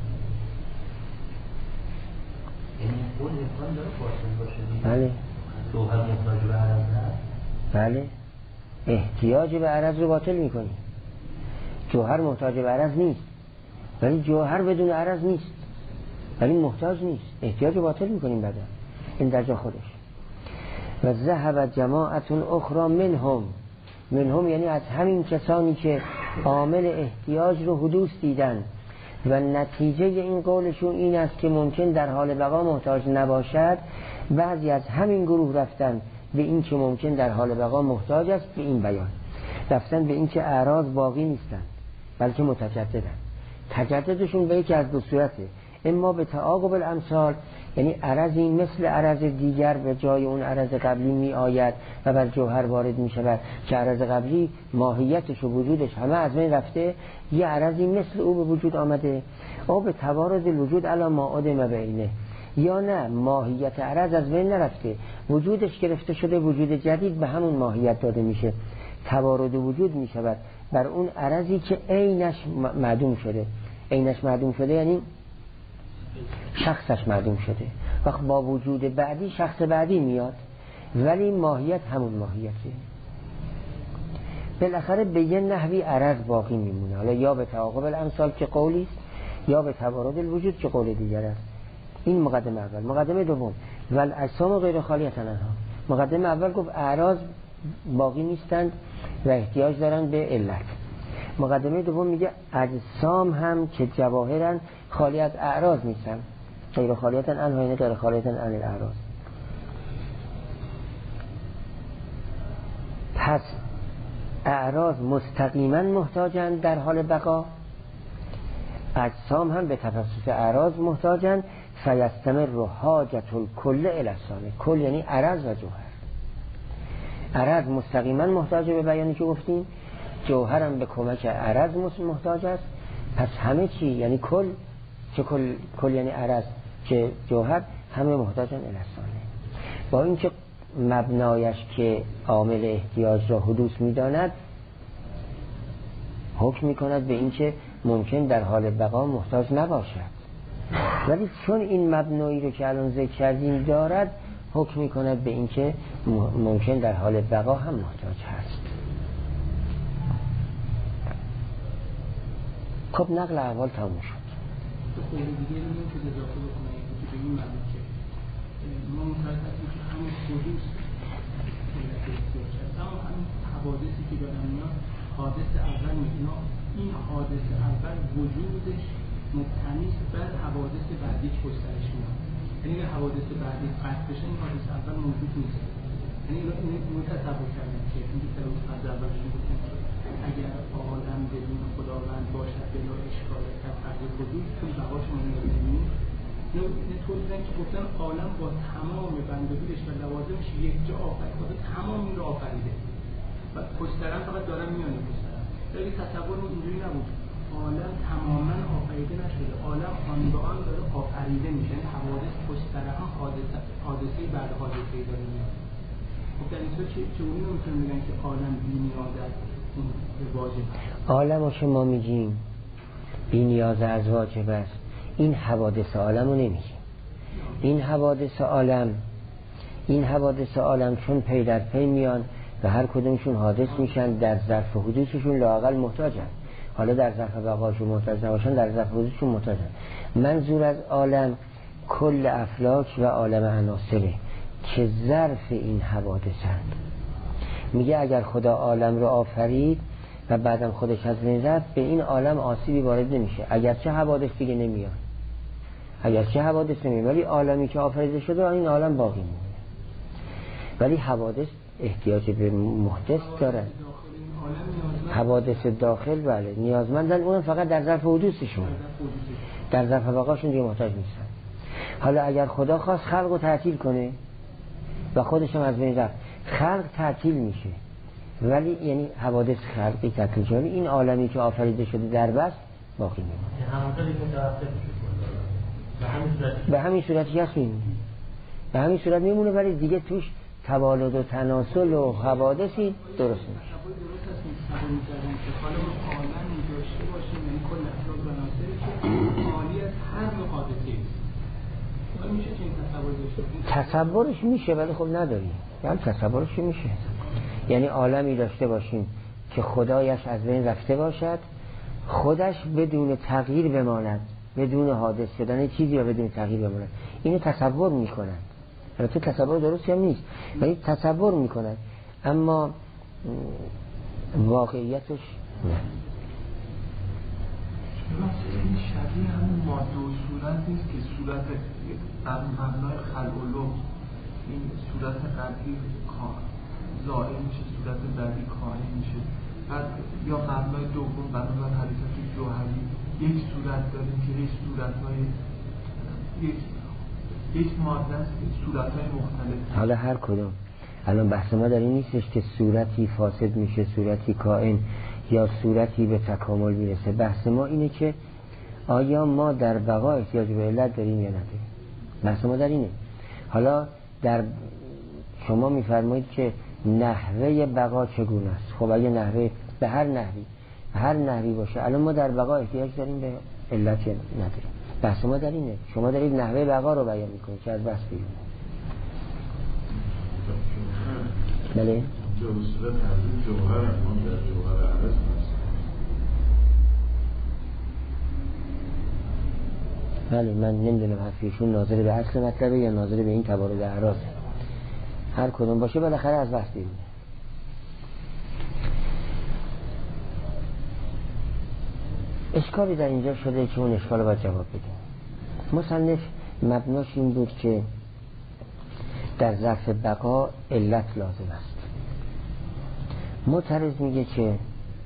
این قول امکان داره باطل باشه؟ بله. جوهر محتاج به عرض هست؟ بله. احتیاج به عرض رو باطل میکنی. جوهر محتاج به عرض نیست، ولی جوهر بدون عرض نیست، ولی محتاج نیست، احتیاج رو باطل میکنیم بعدا. این در جای خودش. و ذهب جماعت اخرى منهم، منهم یعنی از همین کسانی که عامل احتیاج رو حدوث دیدن و نتیجه این قولشون این است که ممکن در حال بقا محتاج نباشد، بعضی از همین گروه رفتن به این که ممکن در حال بقا محتاج است، به این بیان رفتن به این که اعراض باقی نیستن بلکه متجددن. تجددشون به یکی از دو صورته، اما به تعاقب الامثال، یعنی عرضی مثل عرض دیگر به جای اون عرض قبلی می آید و بر جوهر وارد می شود که عرض قبلی ماهیتش و وجودش همه از بین رفته، یه عرضی مثل او به وجود آمده، او به توارد الوجود علی ما عدم بینه، یا نه ماهیت عرض از بین نرفته، وجودش گرفته شده، وجود جدید به همون ماهیت داده میشه، توارد وجود می شود بر اون عرضی که عینش معدوم شده. عینش معدوم شده یعنی شخصش معدوم شده، وقت با وجود بعدی شخص بعدی میاد ولی ماهیت همون ماهیته. بالاخره به یه نحوی عرض باقی میمونه، حالا یا به تعاقب الامثال که قولی است یا به توارد الوجود که قول دیگر است. این مقدمه اول. مقدمه دوم والاجسام غیر خالیة عنها. مقدمه اول گفت اعراض باقی نیستند و احتیاج دارن به علت. مقدمه دوم میگه اجسام هم که جواهرن خالی از اعراض نیستن، غیر خالیة عنها یعنی غیر خالیة عن الاعراض. پس اعراض مستقیما محتاجن در حال بقا، اجسام هم به تفسس اعراض محتاجن. فیستمر حاجت الکل الی الثانی، کل یعنی عرض و جوهر. عرض مستقیما محتاج به بیانی که گفتیم، جوهر هم به کمک عرض محتاج است، پس همه چی یعنی کل، چه کل, کل یعنی عرض چه جوهر، همه محتاجن الاسانه. با اینکه مبنایش که عامل احتیاج را حدوث می‌داند حکم می‌کند به اینکه ممکن در حال بقا محتاج نباشد، ولی چون این مبنایی رو که الان ذکر کردیم دارد حکم می‌کند به اینکه ممکن در حال بقا هم محتاج هست. خب نقل احوال تموم شد. خب دیگه اینو که اضافه بکنم که به این معنی که ما متوجه هستیم که همون حدوث اما همین حوادثی که دارن میاد حادث اول میگنا این حادث اول وجودش مبتنی است بر حوادث بعدی که گسترش میاد، یعنی اگه حوادث بعدی قطع بشه این حادث اول موجود نیست. یعنی اینو تصور کردن که اینکه تلوث از اولشون گفتن که اگر عالم بدون خداوند باشد بلا اشکال تفرد وجود توی بقاش مونده نه طور دیدن که گفتن عالم با تمام بندگیش و لوازمش یک جا آفرید، خدا تمام این رو آفریده و پشترم فقط دارن میانه پشترم. ولی تصور اینجوری نبود، عالم تماما آفریده نشده، عالم آن به آن داره آفریده میشه، حوادث پشترم حادثه حادثه بعد حادثه داره میاد. خب در اینطور چگونه نمیتونن بگن که عالم بی‌نیاز از اون واجب است؟ عالم رو که ما میگیم بی‌نیاز از واجب است، این حوادث عالم رو نمیگیم. این حوادث عالم این حوادث عالم چون پی در پی میان و هر کدومشون حادث میشن، در ظرف حدوثشون لااقل محتاجن. حالا در ظرف بقاشون محتاج نباشن، در ظرف حدوثشون محتاجن. منظور از عالم کل افلاک و عالم عناصره که ظرف این حوادثند. میگه اگر خدا عالم رو آفرید و بعدم خودش از بین رفت، به این عالم آسیبی وارد نمیشه، اگرچه حوادث دیگه نمیاد، اگرچه حوادث نمیاد، ولی عالمی که آفریده شده این عالم باقی میمونه. ولی حوادث احتیاج به محدث دارن. حوادث داخل بله نیازمندن، اونم فقط در ظرف حدوثشون، در ظرف بقاشون دیگه محتاج نیستن. حالا اگر خدا خواست خلق رو تعطیل کنه و خودش هم از بین رفت، خلق تعطیل میشه، ولی یعنی حوادث خلقی تعطیل شده، این عالمی که آفریده شده در بس باقی میمونه. به همین صورت هست میمونه، به همین صورت میمونه، ولی دیگه توش توالد و تناسل و حوادثی درست میشه. حالا ما عالمی داشته باشیم، یعنی کل افراد و عناصری که خالی از هر نوع حادثه‌ای است. میشه چه این تصور داشته؟ تصورش میشه ولی خب نداریم. یعنی تصورش میشه. یعنی عالمی داشته باشیم که خدایش از بین رفته باشد، خودش بدون تغییر بماند، بدون حادث شدن چیزی و بدون تغییر بماند. اینو تصور میکنن. البته تصور درستی هم نیست، ولی تصور میکنن، اما واقعیتش نه. این شبیه همون ماده و صورت نیست که صورت در مبنای خلق و لغز این صورت قبلی ظاهر میشه، صورت بعدی کاهن میشه، بعد یا مبنای دوم بنابر حرکت جوهری یک صورت داریم که یک صورت‌های یک یک ماده است، صورت‌های مختلف. حالا هر کدوم الان بحث ما در این نیستش که صورتی فاسد میشه، صورتی کائن یا صورتی به تکامل میرسه. بحث ما اینه که آیا ما در بقا احتیاج به علت داریم یا نداریم. بحث ما در اینه. حالا در شما میفرمایید که نحوه بقا چگونه است. خب اگه نحوه به هر نحوی هر نحوی باشه، الان ما در بقا احتیاج داریم به علت یا نداریم. بحث ما در اینه. شما دارید نحوه بقا رو بیان میکنید که از بحث بیرون. بله جوهر تعریف جوهر ما در جوهر عرض هست. بله من نمیدونم حرفیشون ناظر به اصل مطلبه یا ناظر به این توارد اعراض. هر کدوم باشه بالاخره از بحث بیرون. اشکالی در اینجا شده که اون اشکال رو باید جواب بدیم. مصنف مبناش این بود که در ظرف بقا علت لازم است. معترض میگه که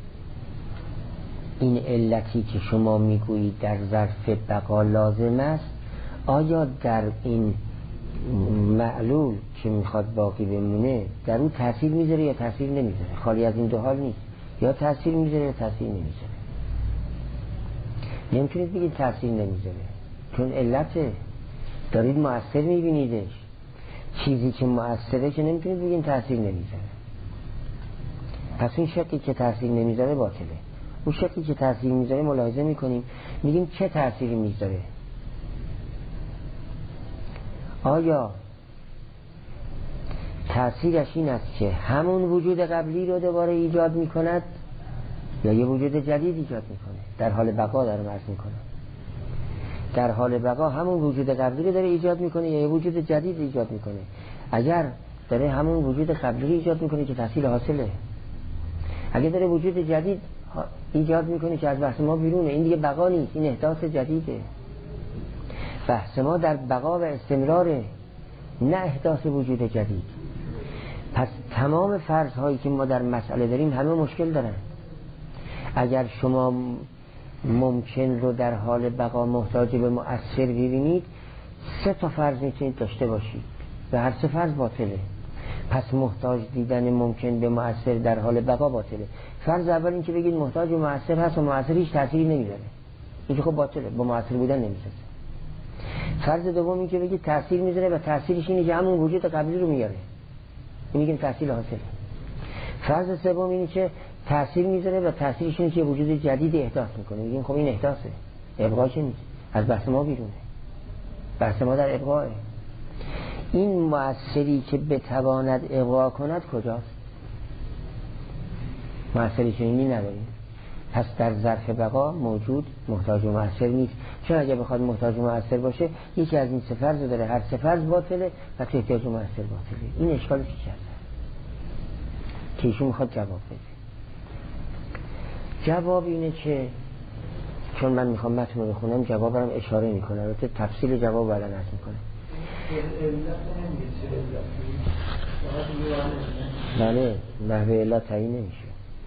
این علتی که شما میگویید در ظرف بقا لازم است، آیا در این معلول که میخواد باقی بمونه در اون تاثیر میذاره یا تاثیر نمیذاره؟ خالی از این دو حال نیست، یا تاثیر میذاره یا تاثیر نمیذاره. نمیتونید بگید تاثیر نمیذاره، چون علته دارید مؤثر میبینیدش. چیزی که مؤثره که نمیتونید بگید تاثیر نمیذاره. پس این شکی که تاثیر نمیذاره باطله. اون شکی که تاثیر میذاره ملاحظه میکنیم، میگیم چه تأثیری میذاره. آیا تأثیرش این است که همون وجود قبلی رو دوباره ایجاد میکند یا یه وجود جدید ایجاد میکنه؟ در حال بقا دارم عرض میکنم، در حال بقا همون وجود قبلی رو داره ایجاد میکنه یا یه وجود جدید ایجاد میکنه؟ اگر داره همون وجود قبلی رو ایجاد میکنه که تحصیل حاصله. اگر داره وجود جدید ایجاد میکنه که از بحث ما بیرونه، این دیگه بقا نیست، این احداث جدیده. بحث ما در بقا و استمراره، نه احداث وجود جدید. پس تمام فرض هایی که ما در مسئله داریم همه مشکل دارن. اگر شما ممکن رو در حال بقا محتاج به مؤثر ببینید، سه تا فرض میتونید داشته باشید و هر سه فرض باطله. پس محتاج دیدن ممکن به مؤثر در حال بقا باطله. فرض اول این که بگید محتاج به مؤثر هست و مؤثر هیچ تأثیری نمیذاره، این که خب باطله، با مؤثر بودن نمیسازه. فرض دوم این که بگید تأثیر میذاره و تأثیرش اینه که همون وجود قبلی رو میاره، این میگیم تأثیر حاصله. فرض سوم اینه که تأثیر میذاره و تأثیرش اینه که وجود جدید احداث میکنه، میگیم خب این احداثه، ابقا که نیست، از بحث ما بیرونه، بحث ما در ابقاه. این مؤثری که بتواند ابقا کند کجاست؟ مؤثری چنینی نداریم. پس در ظرف بقا موجود محتاج و مؤثر نیست، چون اگه بخواد محتاج و مؤثر باشه یکی از این سه فرض داره، هر سه فرض باطله و احتیاج و مؤثر باطله. این اشکالش چیه که ایشون میخواد جواب بده؟ جواب اینه که چون من میخوام متن رو بخونم جواب برام اشاره میکنه، البته تفصیل جواب بعدا عرض میکنه. بله، نحوه علت تعیین نمیشه.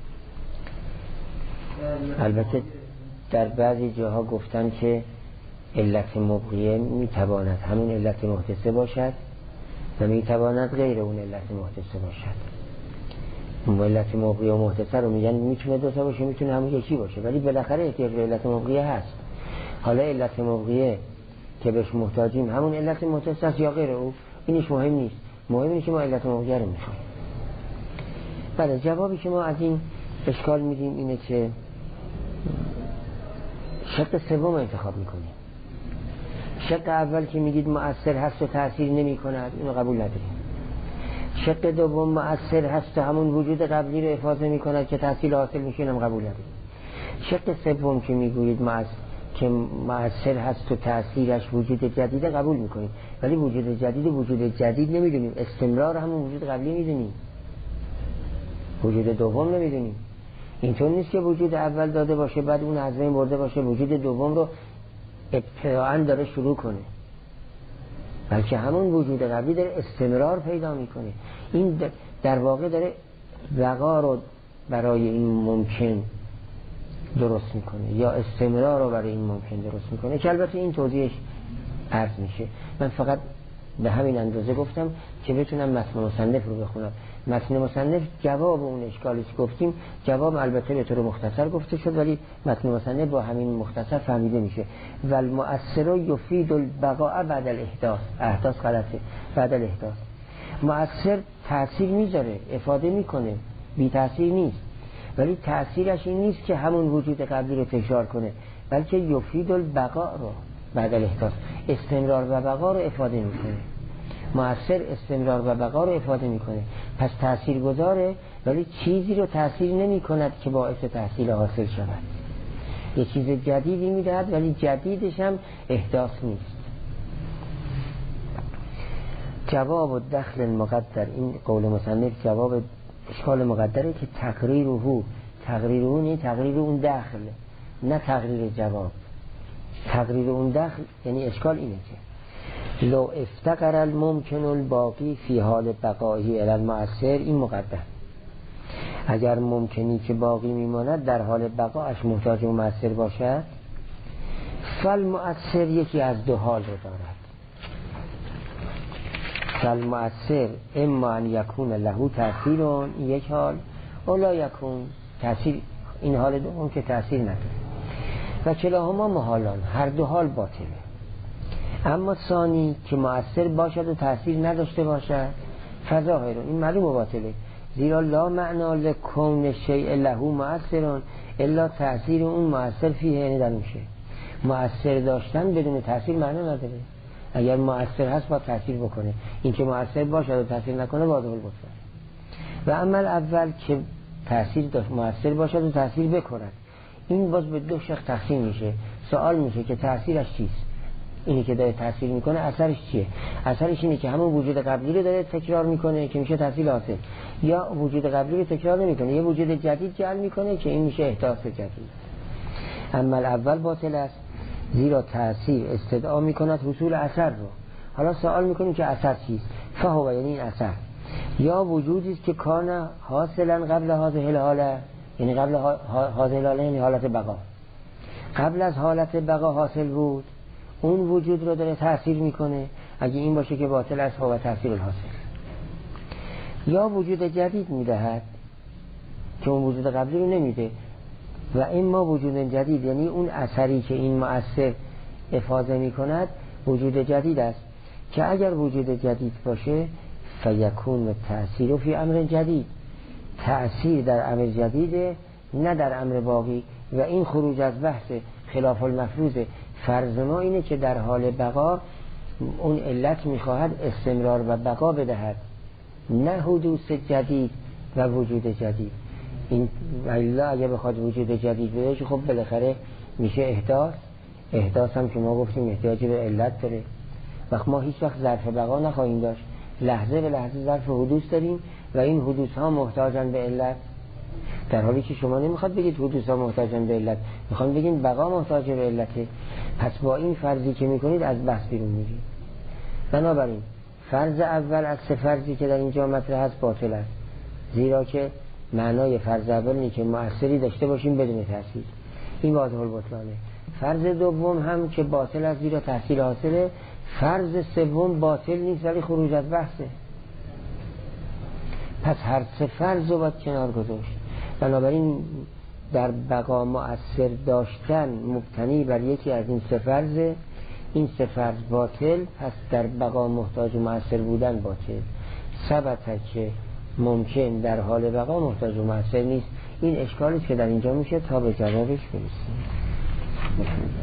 البته در بعضی جاها گفتن که علت مبقیه میتواند همون علت محدثه باشد و میتواند غیر اون علت محدثه باشد. علت مبقیه و محدثه رو میگن میتونه دو تا باشه، میتونه همون یکی باشه، ولی بالاخره احتیاج به علت مبقیه هست. حالا علت مبقیه که بهش محتاجیم همون علت محدثه است یا غیر او، اینش مهم نیست، مهم اینه که ما علت مبقیه رو میخوایم. بله، جوابی که ما از این اشکال میدیم اینه که شق سوم انتخاب میکنیم. شق اول که میگید مؤثر هست و تأثیر نمی کند، اینو قبول نداریم. شق دوم مؤثر هست و همون وجود قبلی رو افاضه می کند که تأثیر حاصل میشه، اینم قبول نداریم. شق سوم که میگویید مؤثر که مؤثر هست و تأثیرش وجود جدید قبول میکنیم، ولی وجود جدید وجود جدید نمیدونیم، استمرار همون وجود قبلی میدونیم، وجود دوم نمیدونیم. اینطور نیست که وجود اول داده باشه بعد اون از بین برده باشه وجود دوم رو ابتداءً داره شروع کنه، بلکه همون وجود قبلی داره استمرار پیدا میکنه. این در واقع داره بقا رو برای این ممکن درست میکنه یا استمرار رو برای این ممکن درست میکنه، که البته این توضیحش عرض میشه. من فقط به همین اندازه گفتم که بتونم متن مصنف رو بخونم. متن مصنف جواب اون اشکالی که گفتیم، جواب البته به طور مختصر گفته شد، ولی متن مصنف با همین مختصر فهمیده میشه. و المؤثر یفید البقاء بعد الاحداث. احداث غلطه، بعد الاحداث. مؤثر تأثیر میذاره، افاده میکنه، بی تأثیر نیست، ولی تأثیرش این نیست که همون وجود قبلی رو تکرار کنه، بلکه یفید البقاء رو بعد الاحداث، استمرار و بقا رو افاده میکنه. مؤثر استمرار و بقا رو افاده میکنه، پس تأثیر گذاره، ولی چیزی رو تأثیر نمی کند که باعث تحصیل حاصل شود. یه چیز جدیدی میدهد ولی جدیدش هم احداث نیست. جواب و دخل مقدر، این قول مصنف جواب اشکال مقدره که تقریر او تقریر اون این تقریر اون دخل، نه تقریر جواب. تقریر اون دخل یعنی اشکال اینه که لو افتقر الممکن الباقی فی حال بقایی الی المؤثر، این مقدم، اگر ممکنی که باقی میماند در حال بقاش محتاج و مؤثر باشد، فالمؤثر یکی از دو حال رو دارد. فالمؤثر اما ان یکون له تأثیر، یک حال، اولا یکون تأثیر، این حال دوم که تأثیر نداره. و کلاهما محالان، هر دو حال باطله. اما ثانی که مؤثر باشد و تأثیر نداشته باشد فظاهر، این معلوم و باطله، زیرا لا معنا لکون شیء له مؤثرون الا تأثیر اون مؤثر فیه، یعنی در میشه مؤثر داشتن بدون تأثیر معنا نداره. اگر مؤثر هست با تأثیر بکنه، این که مؤثر باشه و تأثیر نکنه واضح البطلان. و عمل اول که تأثیر داشت مؤثر باشد و تأثیر بکند، این باز به دو شق تقسیم میشه. سوال میشه که تأثیرش چیست؟ اینی که داره تأثیر میکنه اثرش چیه؟ اثرش اینه که همون وجود قبلی رو داره تکرار میکنه که میشه تأثیر حاصل، یا وجود قبلی رو تکرار نمیکنه، یه وجود جدید جعل میکنه که این میشه احداث جدید. عمل اول باطل است زیرا تأثیر استدعا میکند حصول اثر رو. حالا سوال میکنیم که اثر چیست؟ فهو، یعنی این اثر یا وجودی است که کان حاصلا قبل هذه الحاله، یعنی قبل هذه الحاله یعنی حالت بقا، قبل از حالت بقا حاصل بود، اون وجود رو داره تأثیر میکنه. اگه این باشه که باطل است و تأثیر الحاصل. یا وجود جدید میدهد که اون وجود قبلی رو نمیده، و اما وجود جدید یعنی اون اثری که این مؤثر افاضه میکند وجود جدید است که اگر وجود جدید باشه فیکون تأثیر فی امر جدید، تأثیر در امر جدیده نه در امر باقی. و این خروج از بحث خلاف المفروضه. فرض ما اینه که در حال بقا اون علت میخواهد استمرار و بقا بدهد، نه حدوث جدید و وجود جدید. این الا اگه بخواد وجود جدید بده خب بالاخره میشه احداث. احداث هم که ما گفتیم احتیاجی به علت داره. وقت ما هیچ وقت ظرف بقا نخواهیم داشت، لحظه به لحظه ظرف حدوث داریم و این حدوث ها محتاجن به علت، در حالی که شما نمیخواد بگید حدوث ها محتاجن به علت، میخوان بگید بقا محتاج به علته. پس با این فرضی که میکنید از بحث بیرون میرید. بنابراین فرض اول از سه فرضی که در اینجا مطرح هست باطل است، زیرا که معنای فرض اول اینه که مؤثری داشته باشیم بدون تأثیر، این واضح البطلانه. فرض دوم هم که باطل است زیرا تأثیر حاصله. فرض سوم باطل نیست ولی خروج از بحثه. پس هر سه فرض رو باید کنار گذاشت. بنابراین در بقا مؤثر داشتن مبتنی بر یکی از این سه فرض، این سه فرض باطل، پس در بقا محتاج مؤثر بودن باطل. ثبته که ممکن در حال بقا محتاج مؤثر نیست. این اشکالی که در اینجا میشه تا به جوابش برسیم.